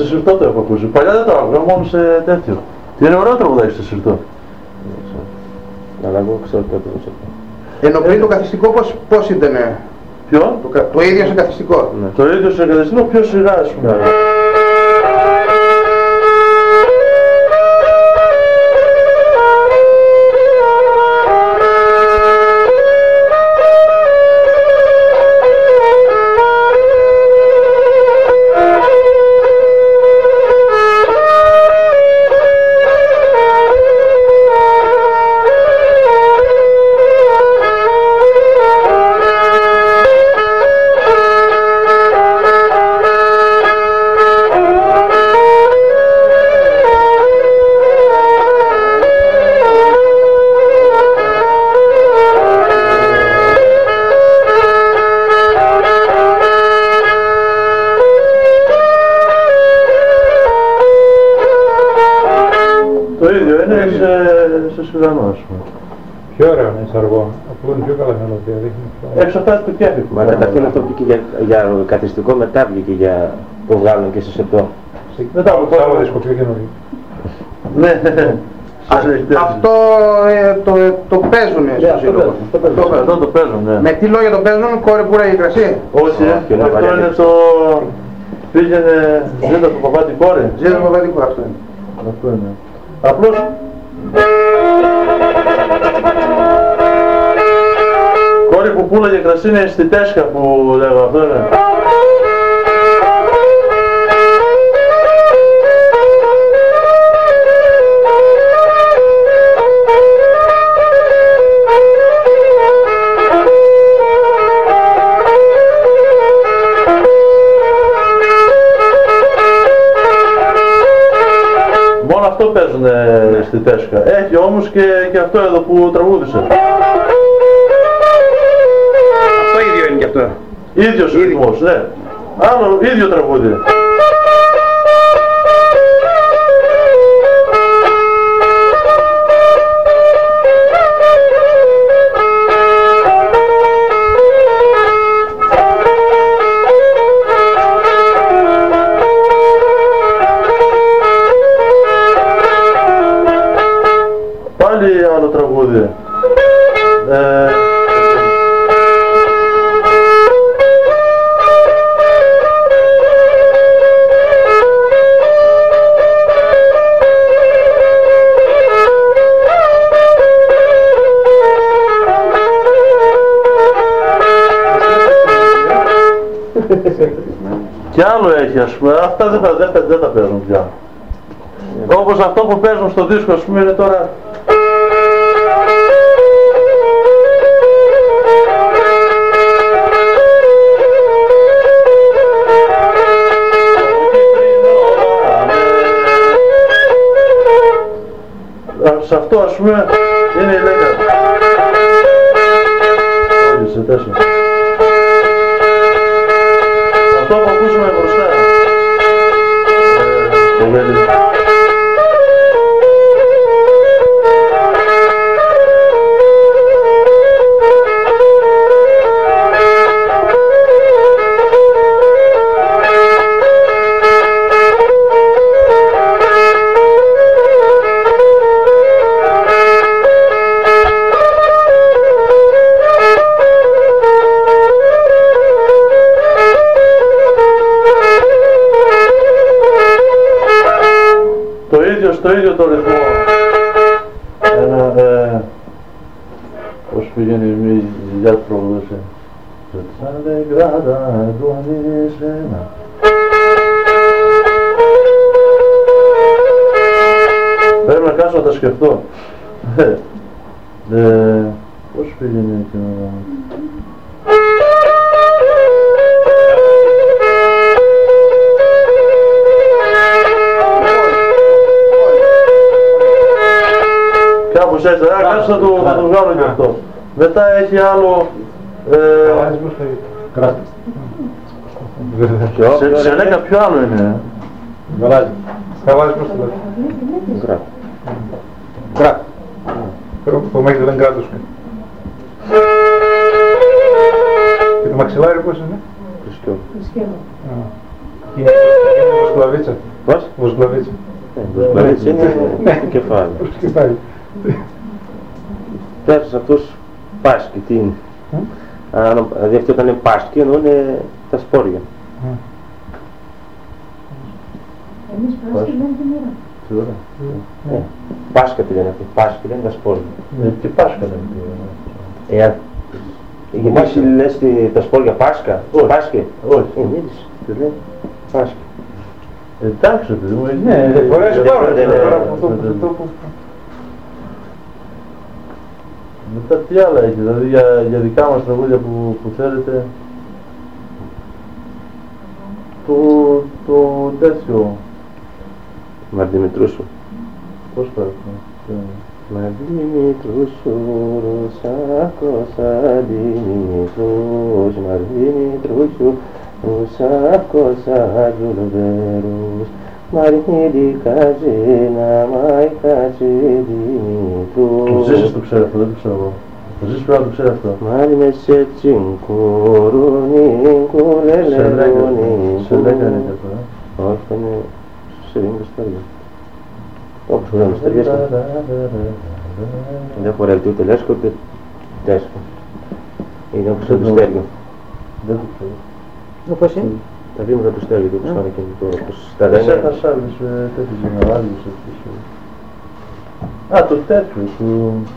συρτό το έχω ακούσει. Παλιά δεν το άκουγα, μόνο σε τέτοιο. Τι είναι ωραίο τραγουδάκι σε συρτό. Αλλά εγώ ξέρω το έπαιζε. Ενώ πριν το καθιστικό πώς ήτανε? Ποιο? Το ίδιο σε καθιστικό. Ναι. Το ίδιο σε καθιστικό, πιο σιγά ας πούμε. Πιο ωραίο είναι αργό, απλό είναι πιο καλά μελωδία, δείχνει. Εξαρτάται του κέφι. Μα καταρχήν αυτό βγήκε για καθιστικό, μετά βγήκε για το βγάλουν και σε σεπτό. Μετά από το άλλο δίσκο πιο καινούργιο. Ναι, αυτό το παίζουνε στο σύλλογο. Αυτό το παίζουν, ναι. Με τι λόγια το παίζουν, κόρη που ρέγει κρασί? Όχι, αυτό είναι το... Πήγαινε ζήτα του παπάτη κόρη. Ζήτα του παπάτη κόρη, αυτό είναι. Αυτό είναι. Απλώς... Κόρη που πουλάγε κρασί είναι στη Τέσκα που λέγω, αυτό είναι. Μόνο αυτό παίζουν στη Τέσκα. Έχει όμως και αυτό εδώ που τραγούδισε. Αυτό ίδιο είναι και αυτό. Ίδιος ρυθμός, ναι. Άλλο, ίδιο τραγούδι. Πάλι άλλο τραγούδι. Κι άλλο έχει, ας πούμε, αυτά δεν τα παίζουν πια. Όπως αυτό που παίζουν στο δίσκο, ας πούμε, είναι τώρα... Σε αυτό, ας πούμε, είναι η λέκα. Όχι, σε τέσσερα. Αυτό που ακούσαμε μπροστά. Το βέλη. Στο ίδιο το ρυθμό. Πώς πηγαίνει η ζηλιά του προβοδούσε. Πρέπει να κάτσω να τα σκεφτώ. Πώς πηγαίνει εκείνο. Κάπως έτσι, κάτσε να το βγάλω και αυτό. Μετά έχει άλλο... Σε λέκα ποιο άλλο είναι. Γαλάζι. Γαλάζι πώς το λέτε. Γκράτ. Γκράτ. Που μέχρι δεν κράτος. Και το μαξιλάρι πώς είναι. Χριστιό. Είναι Βοσκλαβίτσα. Πώς? Βοσκλαβίτσα. Βοσκλαβίτσα είναι το κεφάλι. Κεφάλι. Πέρασες αυτούς πάσκι, τι είναι. Δηλαδή αυτό όταν είναι πάσκι εννοούν τα σπόρια. Εμείς πάσκι λέμε την ώρα. Τι ώρα. Πάσκα τη λένε αυτό, πάσκι λένε τα σπόρια. Και Πάσχα λέμε. Γιατί λες τα σπόρια Πάσκα, Πάσκε. Όχι. Μίλησε, τι λέει, Πάσκε. Εντάξει, παιδί μου, Ναι, φορές μετά τι άλλα έχει, δηλαδή για δικά μας τραγούδια που θέλετε. Το τέτοιο. Μαρδιμητρούσου. Πώς πέρασε. Μαρδιμητρούσου, Ρουσάκος Αντιμητρούς, Μαρδιμητρούσου, Ρουσάκος Αγιουλβέρους, Μαρδιμητικαζίνα, Μαϊκαζί Δημητρούς. Το Ζήσης το ξέρει αυτό, δεν το ξέρω εγώ. Το Ζήσης πρέπει να το ξέρει αυτό. Μαρμεσέ τσινκουρουνίκου, λελερονίκου. Σε 10 είναι και αυτό, Όχι, θα είναι σε ρίγκο στέργιο. Όπως λέμε στέργιο. Δεν χωράει ούτε λέσκο ούτε τέσκο. Είναι όπως το στέργιο. Δεν το ξέρω. Όπως είναι. Τα βήματα του στέργιου, όπως φάνε και τώρα. Εσύ έχασες άλλες τέτοιες γενεράλιες. Α, το τέτοιο που...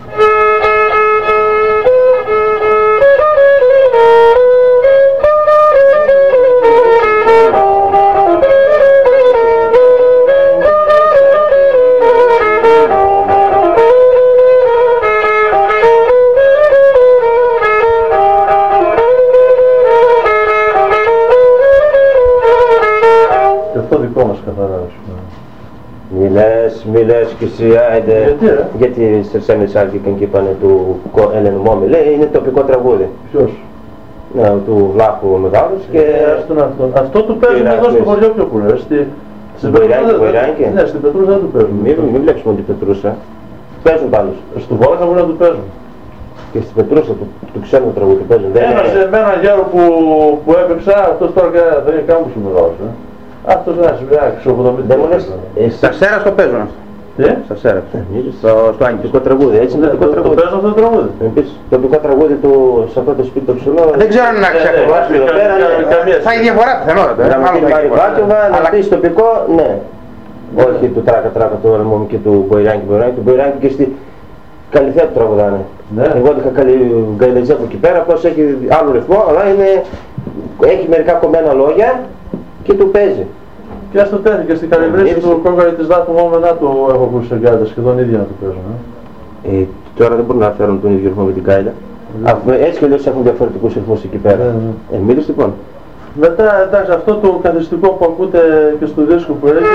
Μη λες και εσύ, άιντε, γιατί σε σέμες άρχικαν και είπανε του Έλενου Μόμι, λέει είναι τοπικό τραγούδι. Ποιος? Ναι, του Βλάχου ο Μεγάλος και... Αυτό το παίζουν εδώ στο χωριό πιο πολύ, στην Βοηράνκη. Ναι, στην Πετρούσα δεν το παίζουν. Μην βλέπεις μόνο την Πετρούσα, παίζουν πάντως. Στον Βόλακα μπορεί να το παίζουν. Και στην Πετρούσα του ξένου τραγούδι παίζουν. Με έναν γέρο που έπαιξα, αυτός τώρα δεν είναι καν που σου μεγάλος. Αυτός ένας ξοποδομητής. Στα Σέρας το παίζουν αυτό. Τι? Στα Σέρας. Στο Άγγελο. Τοπικό τραγούδι, έτσι είναι τοπικό τραγούδι. Το παίζουν αυτό το τραγούδι. Επίσης, τοπικό τραγούδι του σε αυτό το σπίτι το ψηλό. Δεν ξέρω αν είναι αξιακό. Θα έχει διαφορά πιθανότατα. Να πεις τοπικό, ναι. Όχι του τράκα του Αλμόμου και του Μποϊράνκη. Του Μποϊράνκη και στη Καλυθέα του τραγουδάνε. Εγώ είχα Γκαϊλετζέκο εκεί πέρα, απλώς έχει άλλο ρυθμό, αλλά έχει μερικά κομμένα λόγια και του παίζει. Και στο τέτοιο και στην Καλυβρύση του Κόγκαρη της Δάτου μόνο μετά το έχω ακούσει σε γκάιλα, σχεδόν ίδια να το παίζουν. Τώρα δεν μπορούν να φέρουν τον ίδιο ρυθμό με την γκάιλα. Έτσι κι αλλιώς έχουν διαφορετικούς ρυθμούς εκεί πέρα. Μίλησε λοιπόν. Μετά εντάξει αυτό το καθιστικό που ακούτε και στο δίσκο που έχει.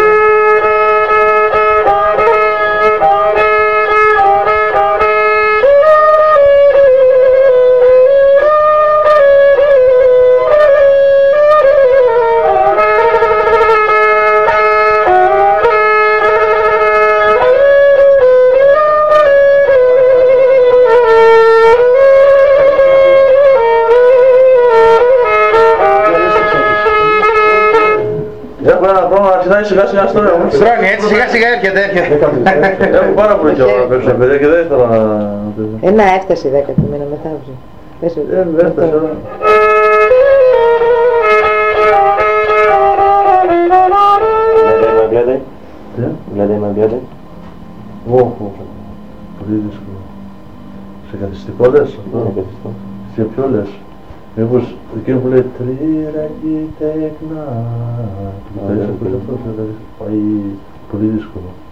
Σιγά σιγά στρώνει έτσι, σιγά σιγά έρχεται. Έχω πάρα πολύ καιρό να παίξω παιδιά και δεν ήθελα να... Να έφτασε 10 του μήνα μεθαύριο. Έφτασε. Βλέπετε Μαγκλέδε. Όχι, πολύ δύσκολο. Σε καθιστικό λες αυτό. Σε ποιο λες. Μήπως εκείνο που λέει τρίραγγι τεκνά. Πάει πολύ δύσκολο.